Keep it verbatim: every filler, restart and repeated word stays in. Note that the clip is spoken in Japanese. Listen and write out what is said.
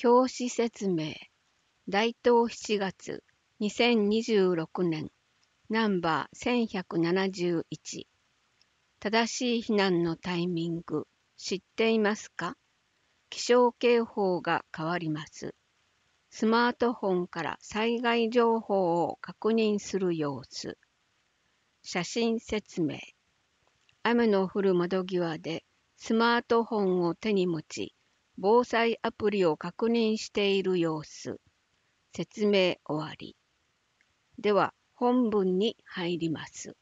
表紙説明。大東しちがつにせんにじゅうろくねんナンバーせんひゃくななじゅういち。正しい避難のタイミング知っていますか？気象警報が変わります。スマートフォンから災害情報を確認する様子。写真説明。雨の降る窓際でスマートフォンを手に持ち、防災アプリを確認している様子。説明終わり。では本文に入ります。